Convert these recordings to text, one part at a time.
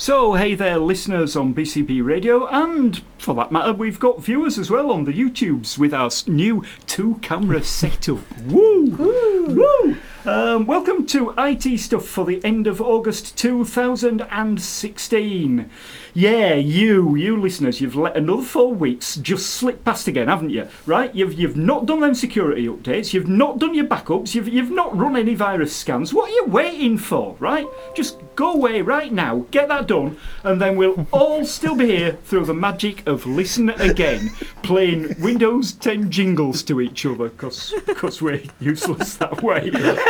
So, hey there, listeners on BCB Radio, and for that matter, we've got viewers as well on the YouTubes with our new two-camera setup. Woo! Woo! Welcome to IT Stuff for the end of August 2016. Yeah, you listeners, you've let another 4 weeks just slip past again, haven't you? Right? You've not done them security updates, you've not done your backups, you've not run any virus scans. What are you waiting for, right? Just go away right now, get that done, and then we'll all still be here through the magic of Listen Again, playing Windows 10 jingles to each other, because we're useless that way.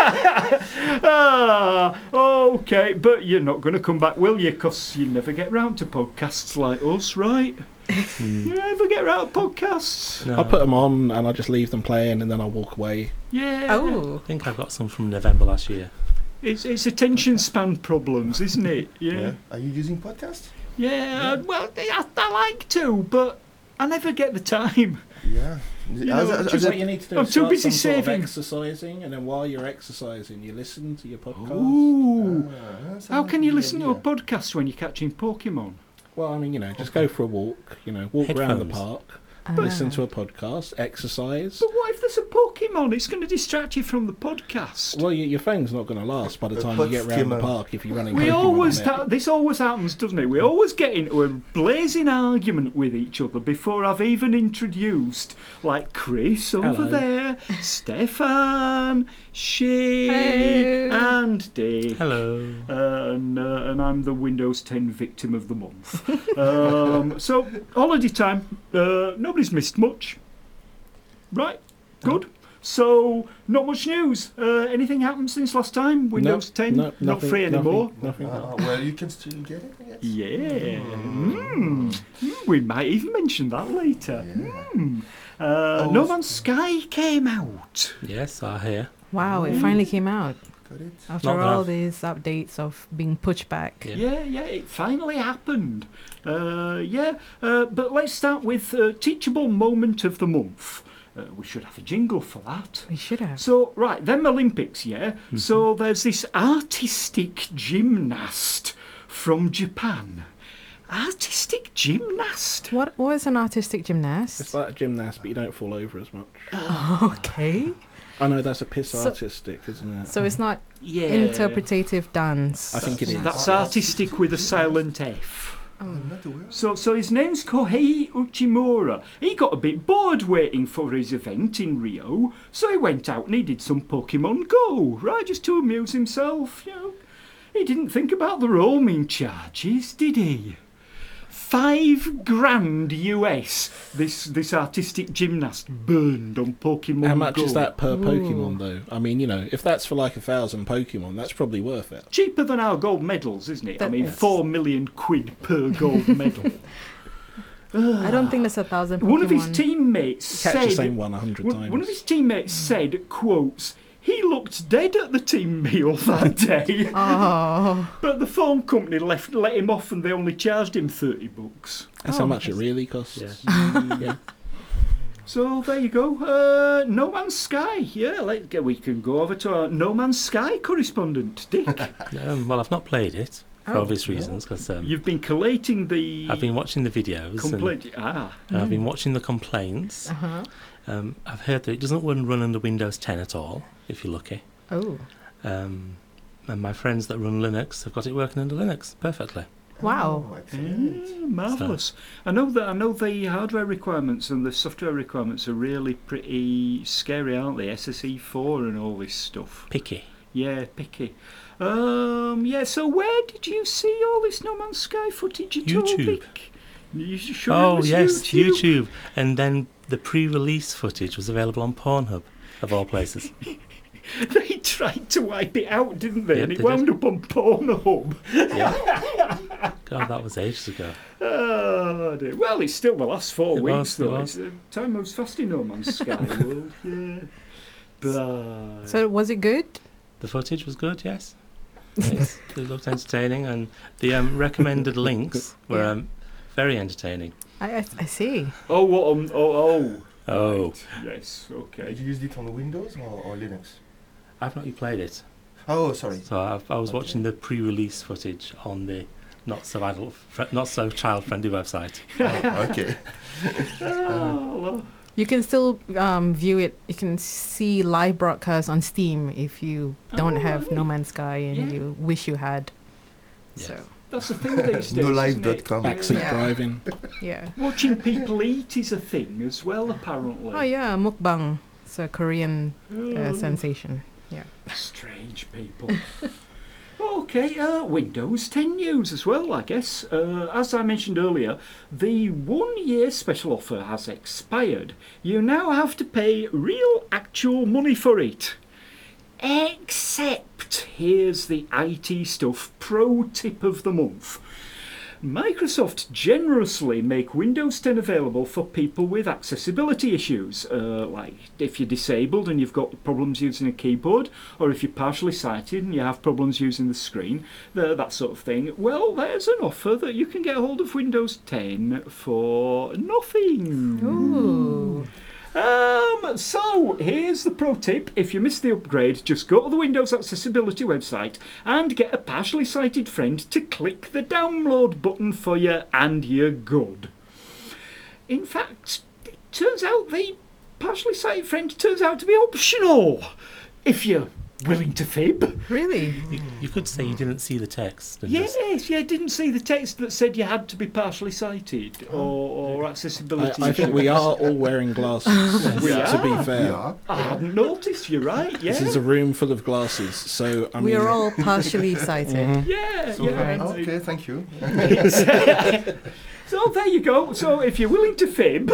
Okay, but you're not going to come back, will you? Because you never get round to podcasts like us, right? You never get round to podcasts. No. I put them on and I just leave them playing and then I walk away. Yeah. Oh. I think I've got some from November last year. It's attention span problems, isn't it? Yeah. Are you using podcasts? Yeah. Well, I like to, but I never get the time. Yeah. Just what you need to do I'm is too start busy some sort of saving. exercising, and then while you're exercising, you listen to your podcast. Ooh. That's How a can you good listen to a idea. podcast when you're catching Pokemon? Well, I mean, just go for a walk. Walk around the Headphones. park, listen to a podcast, exercise. But what if there's a Pokemon? It's going to distract you from the podcast. Well, your phone's not going to last by the time you get around the park if you're running. We Pokemon always on it. this always happens, doesn't it? We always get into a blazing argument with each other before I've even introduced, like Chris over Hello. there, Stefan, Shay, Hey. and Dave. Hello. And I'm the Windows 10 victim of the month. So, holiday time. Nobody's missed much. Right? Good. So, not much news. Anything happened since last time? Windows 10? No, Not nothing, free anymore? Nothing. Well, you can still get it, I guess. Yeah. We might even mention that later. No Man's Sky came out. Yes, I hear. Wow, it finally came out Got it. after Not that all I've- these updates of being pushed back. Yeah. Yeah, it finally happened. But let's start with Teachable Moment of the Month. We should have a jingle for that. We should have. So, right, them Olympics, yeah? So there's this artistic gymnast from Japan. Artistic gymnast? What was an artistic It's gymnast? like a gymnast, but you don't fall over as much. Okay. I know that's a piss So- artistic, isn't it? So it's not Yeah. interpretative dance. I think it is. That's artistic with a silent F. I'm not aware. So his name's Kohei Uchimura. He got a bit bored waiting for his event in Rio, so he went out and he did some Pokemon Go, right, just to amuse himself, He didn't think about the roaming charges, did he? $5,000 US. This artistic gymnast burned on Pokemon How much Go. is that per Ooh. Pokemon, though? I mean, if that's for like 1,000 Pokemon, that's probably worth it. Cheaper than our gold medals, isn't it? I That mean, is. 4 million quid per gold medal. I don't think there's 1,000 Pokemon. One of his teammates Catch the said... same one 100 times. One of his teammates said, quotes, he looked dead at the team meal that day, Oh, but the phone company let him off and they only charged him $30. That's how much it really costs. Yeah. Yeah. So there you go. No Man's Sky. Yeah, we can go over to our No Man's Sky correspondent, Dick. Well, I've not played it for obvious reasons because You've been collating the I've been watching the videos complaint. and I've been watching the complaints. uh-huh. I've heard that it doesn't run under Windows 10 at all, if you're lucky. Oh, And my friends that run Linux have got it working under Linux perfectly. wow. Oh, excellent. Marvellous. I know the hardware requirements and the software requirements are really pretty scary, aren't they? SSE4 and all this stuff. Picky. Yeah, picky. So where did you see all this No Man's Sky footage at all, YouTube. Dick? You sure it Oh, was yes, YouTube. And then the pre-release footage was available on Pornhub, of all places. They tried to wipe it out, didn't they? Yep, And it they wound did. up on Pornhub. Yeah. God, that was ages ago. Oh, dear. Well, it's still the last 4 It weeks, was, it though. was. Time moves fast in No Man's Sky world. Yeah. But So was it good? The footage was good, yes. It looked entertaining, and the recommended links were very entertaining. I see. oh, what? Oh, Right. Yes. Did Okay. you use it on Windows or Linux? I've not played it, Oh, sorry. so I was watching the pre-release footage on the not so child-friendly website. Okay. Oh, You can still view it. You can see live broadcasts on Steam if you don't have No Man's Sky and Yeah. you wish you had. Yes. So, that's the thing these days. isn't it? NoLive.com. Backseat Yeah. driving. yeah. Watching people eat is a thing as well, apparently. Oh yeah, mukbang. It's a Korean Oh, sensation. strange people. Okay, Windows 10 news as well, I guess. As I mentioned earlier, the 1-year special offer has expired. You now have to pay real, actual money for it. Except, here's the IT stuff pro tip of the month. Microsoft generously make Windows 10 available for people with accessibility issues, like if you're disabled and you've got problems using a keyboard, or if you're partially sighted and you have problems using the screen, that sort of thing. Well, there's an offer that you can get hold of Windows 10 for nothing. Ooh. So here's the pro tip. If you missed the upgrade, just go to the Windows Accessibility website and get a partially sighted friend to click the download button for you and you're good. In fact, it turns out the partially sighted friend turns out to be optional if you're willing to fib. Really? You could say you didn't see the text. And just- Yes, yeah, didn't see the text that said you had to be partially sighted or accessibility. I think we are all wearing glasses. We To are. be fair, Yeah. I hadn't noticed, you're right, yeah. this is a room full of glasses. So I mean, We are all partially sighted. Mhm. Yeah, So, yeah. okay, thank you. So there you go. So if you're willing to fib,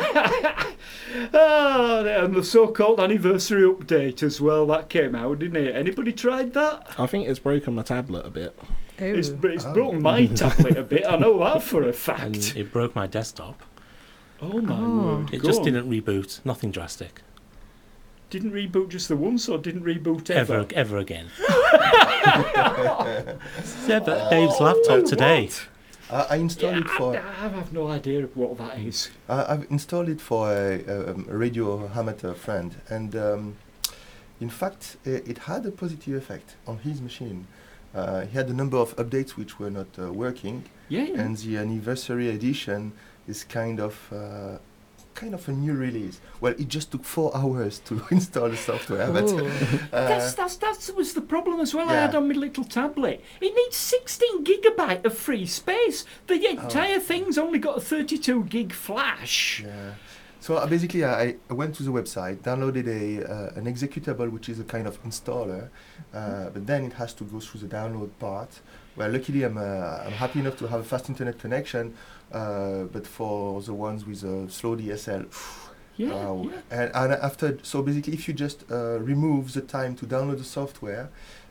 and the so-called anniversary update as well, that came out, didn't it? Anybody tried that? I think it's broken my tablet a bit. It's Ooh. broken my tablet a bit. I know that for a and fact. it broke my desktop. Oh my Oh. word! It Go just on. didn't reboot. Nothing drastic. Didn't reboot just the once, or didn't reboot ever? Ever again. Yeah, but Dave's laptop today. What? I installed it for. I have no idea of what that is. I've installed it for a radio amateur friend, and in fact, it had a positive effect on his machine. He had a number of updates which were not working, Yeah, yeah. and the anniversary edition is kind of a new release. Well, it just took 4 hours to install the software, but Ooh. That was the problem as well. I Yeah. had on my little tablet. It needs 16 gigabyte of free space. The entire thing's only got a 32 gig flash. yeah. So basically, I went to the website, downloaded an executable, which is a kind of installer, but then it has to go through the download part. Well, luckily, I'm happy enough to have a fast internet connection, but for the ones with a slow DSL, Yeah, wow. yeah. And after, so basically, if you just remove the time to download the software,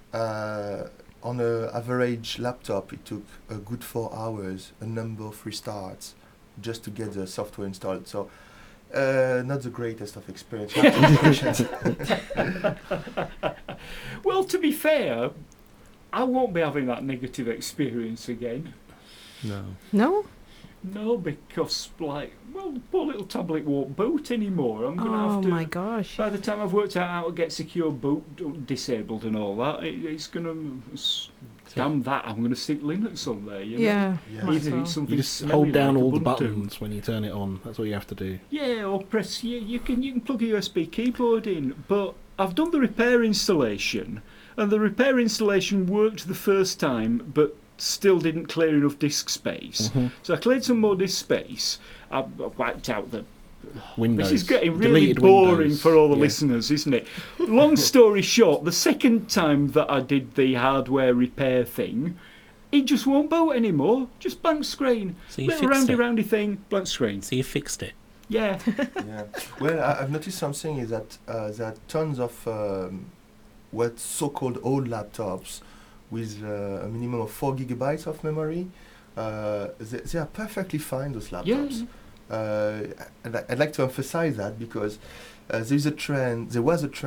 on an average laptop, it took a good 4 hours, a number of restarts, just to get the software installed. So, not the greatest of experience. You have to be patient. Well, to be fair, I won't be having that negative experience again. No. No? No, because, the poor little tablet won't boot anymore. I'm going to Oh have to... my gosh. By the time I've worked out how to get secure boot disabled and all that, it's going to... Damn that, I'm going to stick Linux on there, you know? Yeah. Yeah. might Either as well. it's something You just smelly hold down like all the Ubuntu. buttons when you turn it on. That's all you have to do. Yeah, or press... You can plug a USB keyboard in, but I've done the repair installation, and the repair installation worked the first time, but still didn't clear enough disk space. Mhm. So I cleared some more disk space. I wiped out the... Windows. This is getting really Deleted boring Windows. for all the Yeah. listeners, isn't it? Long story short, the second time that I did the hardware repair thing, it just won't boot anymore. Just blank screen. So you Little fixed it. roundy thing, blank screen. So you fixed it. Yeah. Yeah. Well, I've noticed something is that there are tons of what so-called old laptops with a minimum of 4 gigabytes of memory. They are perfectly fine, those laptops. And I'd like to emphasize that because there was a trend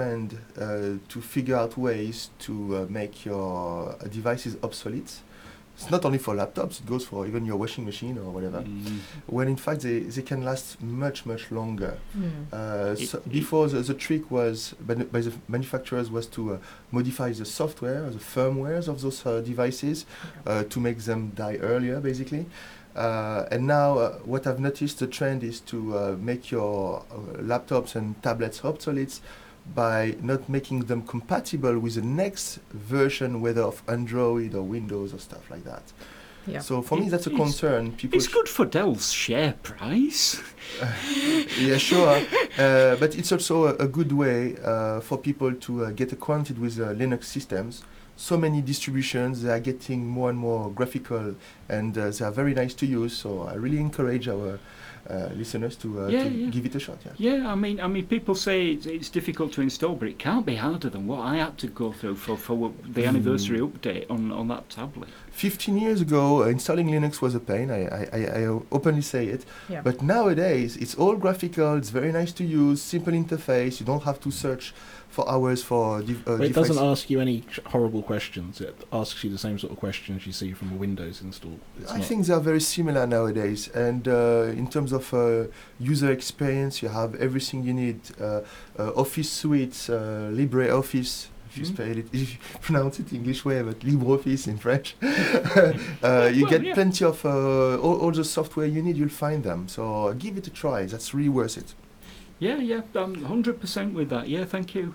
to figure out ways to make your devices obsolete. It's not only for laptops; it goes for even your washing machine or whatever. When in fact they can last much longer. Before the trick was by the manufacturers was to modify the software, the firmwares of those devices to make them die earlier, basically. And now what I've noticed the trend is to make your laptops and tablets obsolete by not making them compatible with the next version, whether of Android or Windows or stuff like that. Yeah. So for me, that's a concern. People It's good for Dell's share price. Yeah, sure. But it's also a good way for people to get acquainted with Linux systems. So many distributions, they are getting more and more graphical, and they are very nice to use. So I really encourage our listeners to give it a shot. Yeah, I mean, people say it's difficult to install, but it can't be harder than what I had to go through for the anniversary update on that tablet. 15 years ago, installing Linux was a pain. I openly say it. Yeah. But nowadays, it's all graphical. It's very nice to use. Simple interface. You don't have to search for hours for. It doesn't ask you any horrible questions. It asks you the same sort of questions you see from a Windows install. I think they are very similar nowadays. And in terms of user experience, you have everything you need. Office suites, LibreOffice. If you pronounce it English way, but LibreOffice in French. You get plenty of all the software you need. You'll find them. So give it a try. That's really worth it. Yeah, I'm 100% with that. Yeah, thank you.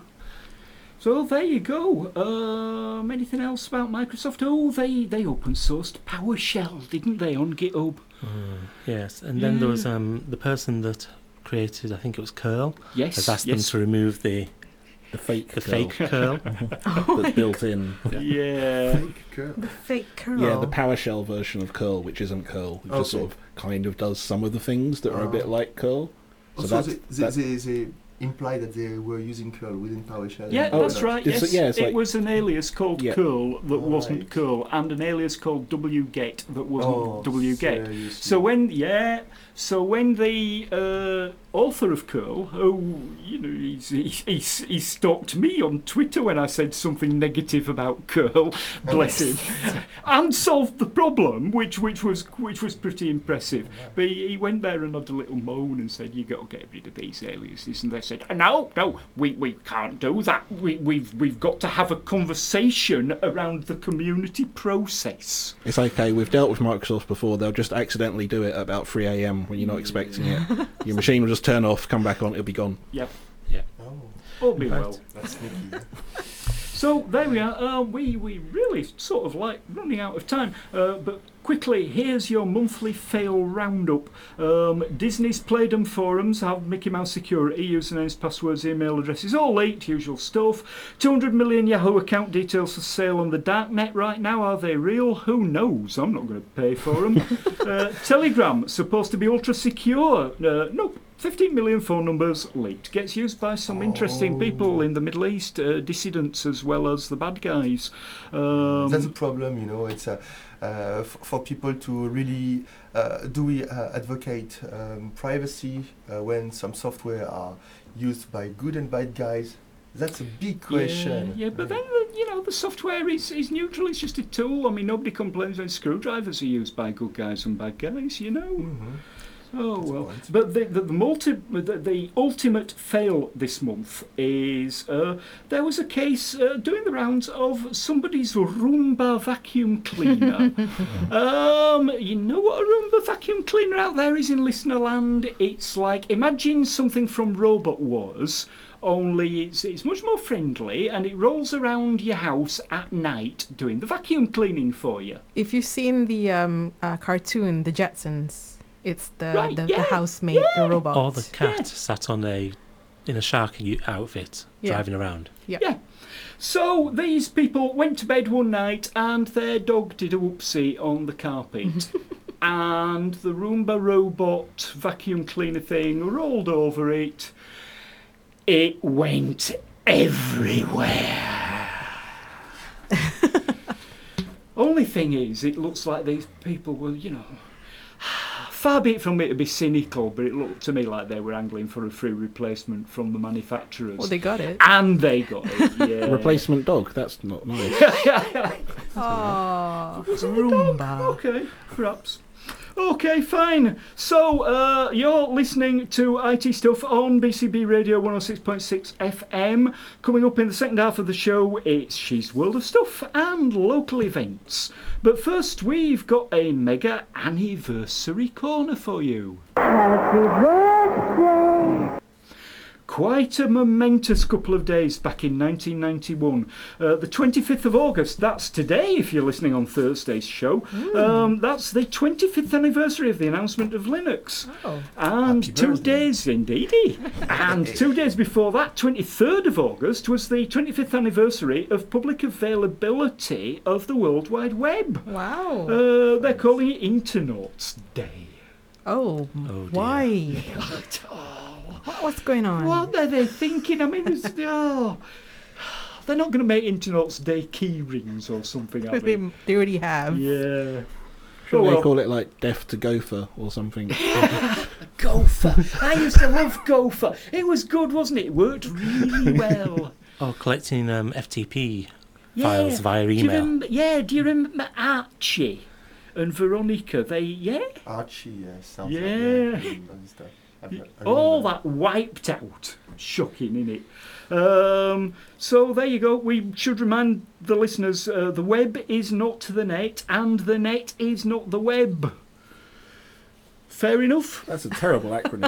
So there you go. Anything else about Microsoft? Oh, they open sourced PowerShell, didn't they, on GitHub? Yes, and then there was the person that created, I think it was curl, has asked them to remove the fake curl that's built in. Yeah. Fake curl. The fake curl. Yeah, the PowerShell version of curl, which isn't curl, it just sort of kind of does some of the things that are a bit like curl. So they imply that they were using curl within PowerShell. Yeah, that's right. Yes, it's it was an alias called curl that wasn't right. curl, and an alias called wget that wasn't wget. So So when the author of curl, he stalked me on Twitter when I said something negative about curl, bless him, and solved the problem, which was pretty impressive. But he went there and had a little moan and said, "You got to get rid of these aliases." And they said, "No, we can't do that. We've got to have a conversation around the community process." It's okay. We've dealt with Microsoft before. They'll just accidentally do it at about 3 a.m. when you're not expecting it. Your machine will just turn off, come back on, it'll be gone. Yep. Yeah. All be well. That's sneaky. So there we are. We really sort of like running out of time. But quickly, here's your monthly fail roundup. Disney's Playdom forums have Mickey Mouse security, usernames, passwords, email addresses, all leaked, usual stuff. 200 million Yahoo account details for sale on the darknet right now. Are they real? Who knows? I'm not going to pay for them. Telegram, supposed to be ultra secure. Nope. 15 million phone numbers leaked. Gets used by some interesting people in the Middle East, dissidents as well as the bad guys. That's a problem, It's for people to really do we advocate privacy when some software are used by good and bad guys? That's a big question. Yeah, but then the software is neutral. It's just a tool. I mean, nobody complains when screwdrivers are used by good guys and bad guys. Mm-hmm. Oh well, but the ultimate fail this month is there was a case doing the rounds of somebody's Roomba vacuum cleaner. You know what a Roomba vacuum cleaner out there is in listener land? It's like, imagine something from Robot Wars, only it's much more friendly, and it rolls around your house at night doing the vacuum cleaning for you. If you've seen the cartoon, The Jetsons. It's the housemaid, the robot. Or the cat sat in a sharky outfit driving around. Yeah. So these people went to bed one night and their dog did a whoopsie on the carpet. And the Roomba robot vacuum cleaner thing rolled over it. It went everywhere. Only thing is, it looks like these people were, far be it from me to be cynical, but it looked to me like they were angling for a free replacement from the manufacturers. Well, they got it. And they got it, yeah. A replacement dog, that's not nice. Oh, Roomba. Okay, perhaps. Okay, fine. So, you're listening to IT Stuff on BCB Radio 106.6 FM. Coming up in the second half of the show, it's She's World of Stuff and local events. But first, we've got a mega anniversary corner for you. Happy birthday! Quite a momentous couple of days back in 1991. The 25th of August, that's today if you're listening on Thursday's show. That's the 25th anniversary of the announcement of Linux. Oh. And 2 days, indeedy. And 2 days before that, 23rd of August, was the 25th anniversary of public availability of the World Wide Web. Wow. They're calling it Internauts Day. Oh why? What's going on? What are they thinking? I mean, they're not going to make Internauts Day key rings or something, are they? They already have. Yeah. Should they call it like Deaf to Gopher or something? Gopher. I used to love Gopher. It was good, wasn't it? It worked really well. Oh, collecting FTP files via email. Do you remember Archie and Veronica? Archie, sounds like all that wiped out. Shocking, innit? So there you go. We should remind the listeners, the web is not the net, and the net is not the web. Fair enough? That's a terrible acronym.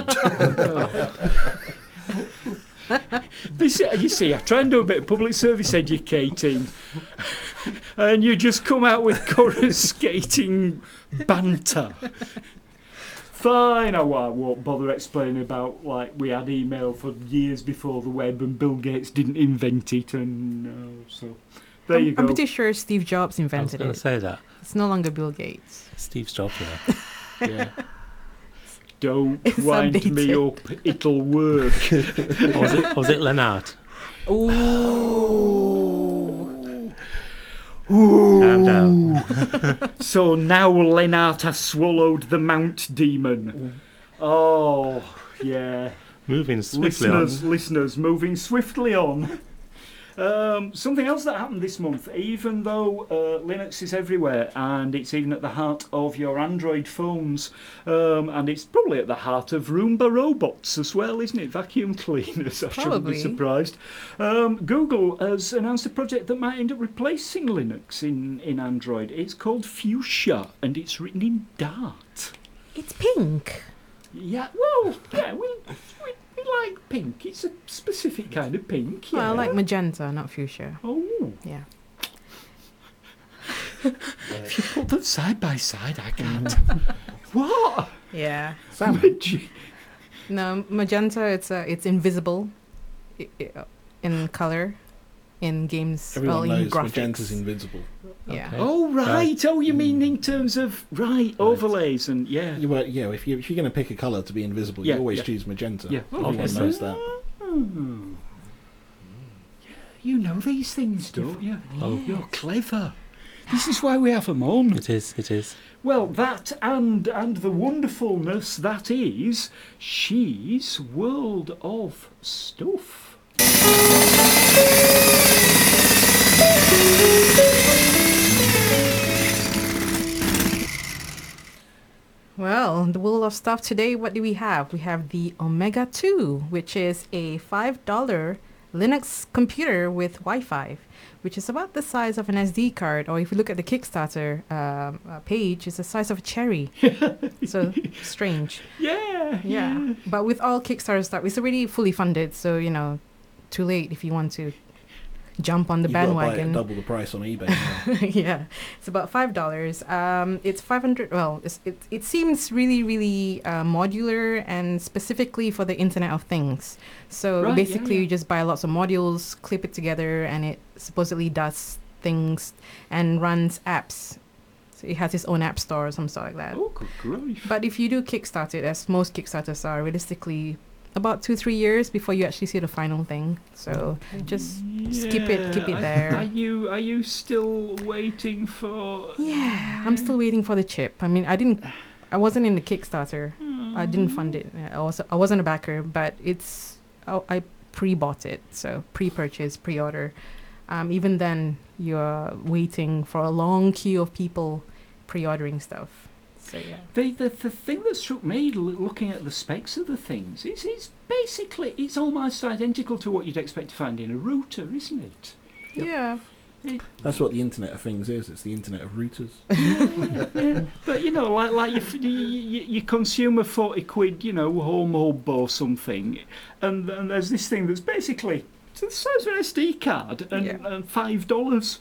You see, I try and do a bit of public service educating, and you just come out with coruscating banter. Fine, I won't bother explaining about, like, we had email for years before the web and Bill Gates didn't invent it, and so there you go. I'm pretty sure Steve Jobs invented it. I was going to say that. It's no longer Bill Gates. Steve Jobs, yeah. Don't wind me up, it'll work. was it Lennart? Ooh. Calm down. So now Lennart has swallowed the Mount Demon. Oh, yeah. Moving swiftly Listeners, moving swiftly on. Something else that happened this month, even though Linux is everywhere and it's even at the heart of your Android phones, and it's probably at the heart of Roomba robots as well, isn't it? Vacuum cleaners, I shouldn't be surprised. Google has announced a project that might end up replacing Linux in Android. It's called Fuchsia, and it's written in Dart. It's pink. Yeah, well, yeah, we like pink. It's a specific kind of pink. Yeah. Well, I like magenta, not fuchsia. Oh. Yeah. If you put them side by side, I can't. What? Yeah. No, magenta, it's invisible in color. In games, everyone knows graphics. magenta's invisible. Yeah. Okay. Oh right. Oh, you mean in terms of overlays and yeah. If you're going to pick a colour to be invisible, you always choose magenta. Yeah. Everyone knows that. You know these things, don't you? Oh, you're clever. This is why we have them on. It is. Well, that and the wonderfulness that is She's World of Stuff. Well, the world of stuff today, what do we have? We have the Omega 2, which is a $5 Linux computer with Wi-Fi, which is about the size of an SD card, or if you look at the Kickstarter page, it's the size of a cherry. So, strange. Yeah. But with all Kickstarter stuff, it's already fully funded, so, too late if you want to jump on the bandwagon. Buy it double the price on eBay. Yeah, it's about $5. It's 500. Well, it seems really, really modular and specifically for the Internet of Things. So basically, you just buy lots of modules, clip it together, and it supposedly does things and runs apps. So it has its own app store or some sort like that. Oh, good grief! But if you do Kickstart it, as most Kickstarters are, realistically, about 2-3 years before you actually see the final thing. So just skip it, keep it there. Are you still waiting for? Yeah, I'm still waiting for the chip. I mean, I wasn't in the Kickstarter. I didn't fund it. I wasn't a backer, but I pre-bought it, so pre-purchase, pre-order. even then you're waiting for a long queue of people pre-ordering stuff. So yeah. The thing that struck me looking at the specs of the things is basically it's almost identical to what you'd expect to find in a router, isn't it? Yep. Yeah. That's what the Internet of Things is. It's the Internet of routers. Yeah. But like you consume a 40 quid, home hub or something, and there's this thing that's basically the size of an SD card and $5.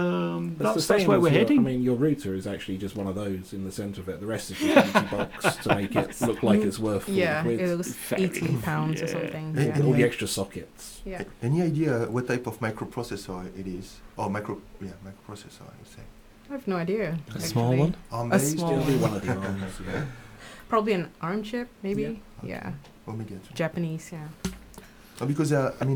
That's where we're heading. I mean, your router is actually just one of those in the centre of it. The rest is just an empty box to make it look like it's worth 40 quid. It was £18 or something. Yeah. All the extra sockets. Yeah. Any idea what type of microprocessor it is? Or microprocessor, I would say. I have no idea. A small one? ARM-based? It'll be one of the ARMs, yeah. Probably an ARM chip, maybe? Yeah. Omega. Japanese, yeah. Because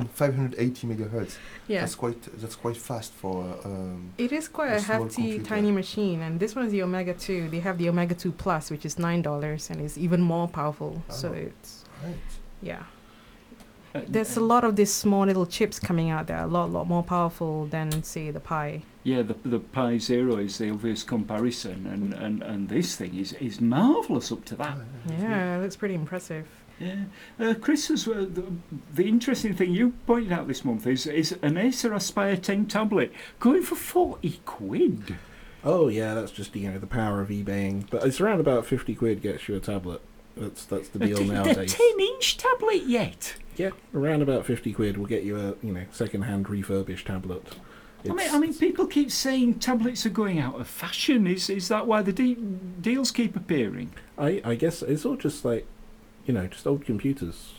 580 megahertz. Yeah. That's quite fast for. It is quite a hefty, tiny machine, and this one is the Omega 2. They have the Omega 2 Plus, which is $9, and is even more powerful. Oh, so it's right. There's a lot of these small little chips coming out that are a lot more powerful than, say, the Pi. Yeah, the Pi Zero is the obvious comparison, and this thing is marvellous up to that. Yeah, that's pretty impressive. Yeah, Chris, the interesting thing you pointed out this month is an Acer Aspire 10 tablet going for 40 quid. Oh yeah, that's just the power of eBaying. But it's around about 50 quid gets you a tablet. That's the deal nowadays. A 10-inch tablet yet? Yeah, around about 50 quid will get you a second-hand refurbished tablet. I mean, people keep saying tablets are going out of fashion. Is that why the deals keep appearing? I guess it's all just like, just old computers.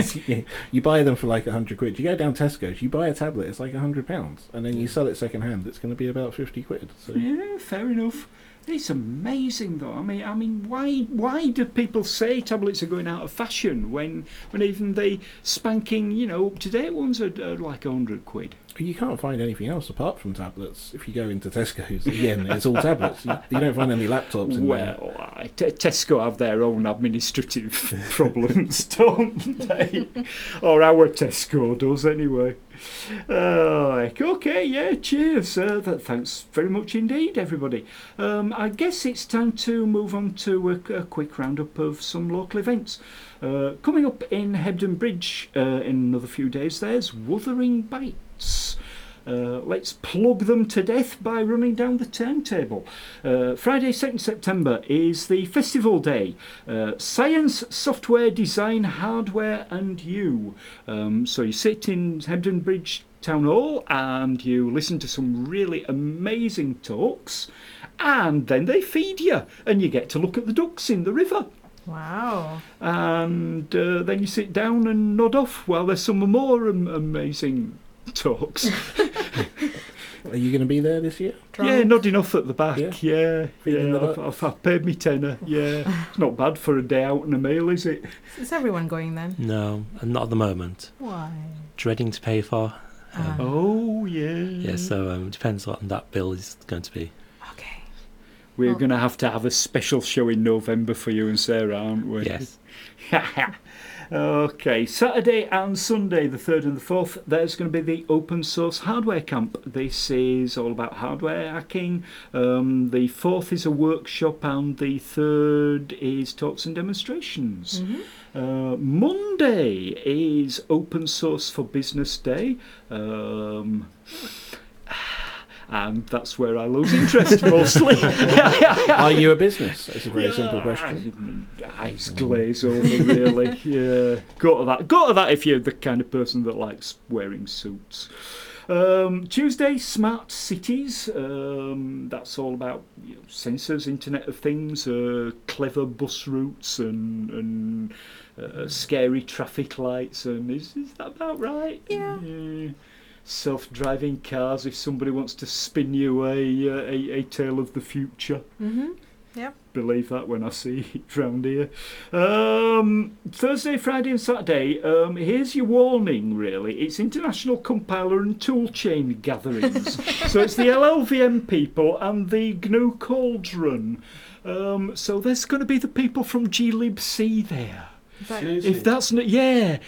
You buy them for like 100 quid. You go down Tesco's, you buy a tablet, it's like £100, and then you sell it second hand. It's going to be about 50 quid. So. Yeah, fair enough. It's amazing though. I mean, why do people say tablets are going out of fashion when even the spanking, up to date ones are like 100 quid? You can't find anything else apart from tablets. If you go into Tesco's, again, it's all tablets. You don't find any laptops in there. Well, Tesco have their own administrative problems, don't they? Or our Tesco does, anyway. Okay, yeah, cheers. Thanks very much indeed, everybody. I guess it's time to move on to a quick roundup of some local events. Coming up in Hebden Bridge in another few days, there's Wuthering Bites. Let's plug them to death by running down the turntable. Friday 2nd September is the festival day. Science, software, design, hardware and you. So you sit in Hebden Bridge Town Hall and you listen to some really amazing talks, and then they feed you and you get to look at the ducks in the river. Wow. And then you sit down and nod off while there's some more amazing talks. Are you going to be there this year? Drunk? Yeah, nodding off at the back. Yeah. I've paid me tenner. Yeah, it's not bad for a day out and a meal, is it? Is everyone going then? No, not at the moment. Why? Dreading to pay for. Oh yeah. Yeah, so it depends what that bill is going to be. Okay. We're going to have a special show in November for you and Sarah, aren't we? Yes. Okay, Saturday and Sunday, the 3rd and the 4th, there's going to be the Open Source Hardware Camp. This is all about hardware hacking. The 4th is a workshop and the 3rd is talks and demonstrations. Mm-hmm. Monday is Open Source for Business Day. And that's where I lose interest mostly. Are you a business? It's a very simple question. Eyes glaze over, really. Yeah, go to that if you're the kind of person that likes wearing suits. Tuesday, Smart Cities. That's all about sensors, Internet of Things, clever bus routes and scary traffic lights. And is that about right? Yeah. Self-driving cars if somebody wants to spin you a tale of the future. Mm-hmm. Yep. Believe that when I see it round here. Thursday, Friday and Saturday, here's your warning really. It's International Compiler and Toolchain gatherings. So it's the LLVM people and the GNU Cauldron. So there's going to be the people from glibc there. If that's not, the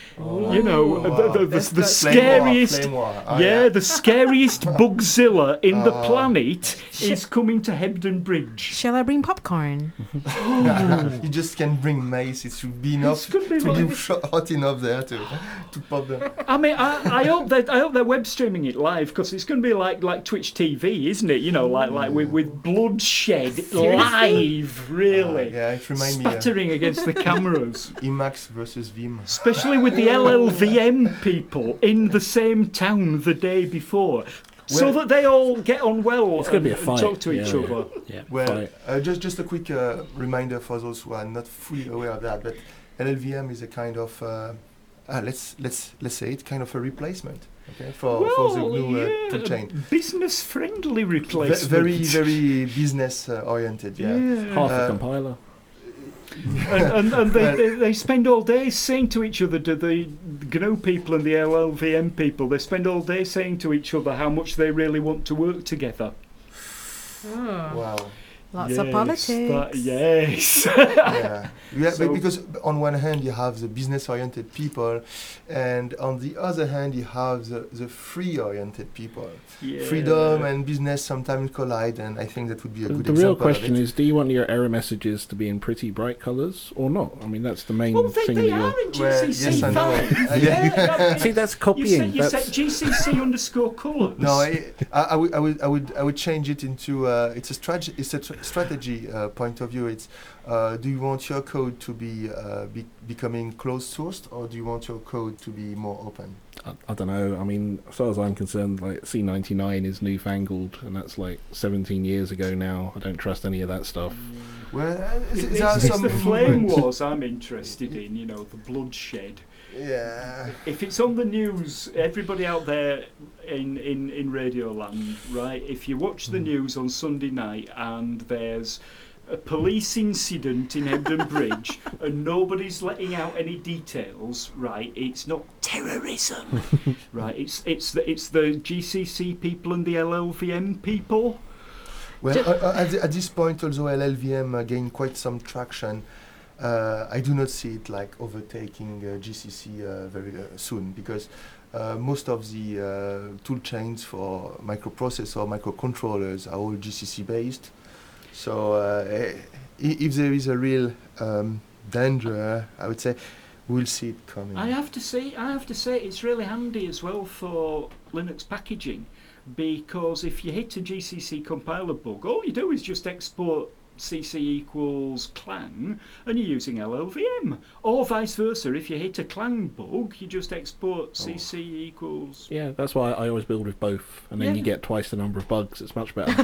scariest, the scariest Bugzilla in the planet is coming to Hebden Bridge. Shall I bring popcorn? You just can bring mace. It should be enough to be hot enough there to pop them. I mean, I hope they're web streaming it live, because it's going to be like Twitch TV, isn't it? Like with bloodshed live, really. It reminds me spattering against the cameras. Emacs versus Vim. Especially with the LLVM people in the same town the day before. So that they all get on well and talk to each other. Yeah. Well, just a quick reminder for those who are not fully aware of that, but LLVM is a kind of let's say it kind of a replacement. Okay, for the GNU toolchain. Business-friendly replacement. Very business oriented. Half a compiler. and they spend all day saying to each other, to the GNU people and the LLVM people, they spend all day saying to each other how much they really want to work together. Oh. Wow. Lots of politics. Yes. Because on one hand you have the business-oriented people, and on the other hand you have the free-oriented people. Yeah. Freedom and business sometimes collide, and I think that would be a good example. The real question is, do you want your error messages to be in pretty bright colours or not? I mean, that's the main thing that you're... yes, I know. See, that's copying. You set GCC_colours. No, I would change it into it's a strategy point of view. It's do you want your code to be becoming closed sourced, or do you want your code to be more open? I don't know. I mean, as far as I'm concerned, like C99 is newfangled, and that's like 17 years ago now. I don't trust any of that stuff. Well, it's the flame wars I'm interested in. The bloodshed. Yeah. If it's on the news, everybody out there in Radio Land, right? If you watch the news on Sunday night and there's a police incident in Hebden Bridge and nobody's letting out any details, right? It's not terrorism, right? It's the GCC people and the LLVM people. Well, at this point, although LLVM gained quite some traction, I do not see it like overtaking GCC very soon, because most of the tool chains for microprocessor, microcontrollers are all GCC based. So if there is a real danger, I would say we'll see it coming. I have to say it's really handy as well for Linux packaging, because if you hit a GCC compiler bug, all you do is just export CC equals Clang and you're using LLVM, or vice versa. If you hit a Clang bug, you just export CC equals. Yeah, that's why I always build with both, and then you get twice the number of bugs. It's much better.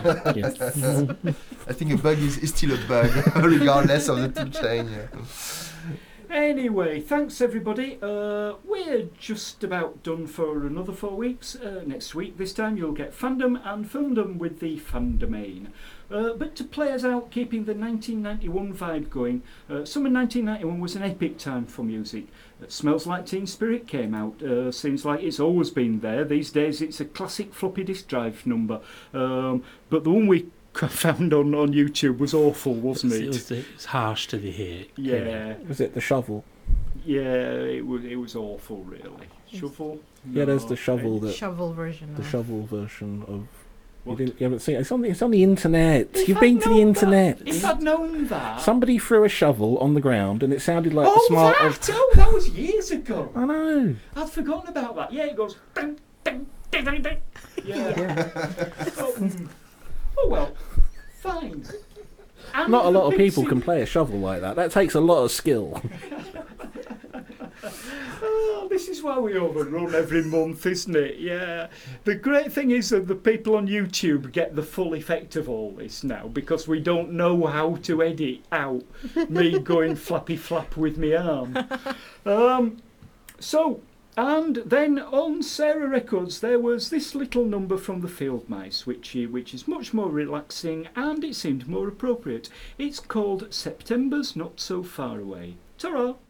I think a bug is still a bug regardless of the toolchain. Anyway, thanks everybody. We're just about done for another 4 weeks. Next week, this time, you'll get Fandom and Filmdom with the Fandomain. But to play us out, keeping the 1991 vibe going, summer 1991 was an epic time for music. Smells Like Teen Spirit came out. Seems like it's always been there. These days it's a classic floppy disk drive number. But the one we found on YouTube was awful, wasn't it? It was harsh to the ear. Yeah. Was it the shovel? Yeah, it was awful, really. Shovel? Yeah, there's the shovel. Shovel version. The shovel version of... What? You haven't seen it. It's on the internet. You've been to the internet. If I'd known that. Somebody threw a shovel on the ground and it sounded like the smart of... that was years ago. I know. I'd forgotten about that. Yeah, it goes... Ding, ding, ding, ding, ding. Yeah. Oh, well. Fine. And not a lot of people can play a shovel like that. That takes a lot of skill. This is why we overrun every month, isn't it? Yeah. The great thing is that the people on YouTube get the full effect of all this now, because we don't know how to edit out me going flappy flap with my arm. And then on Sarah Records there was this little number from the Field Mice, which is much more relaxing and it seemed more appropriate. It's called September's Not So Far Away. Ta-ra!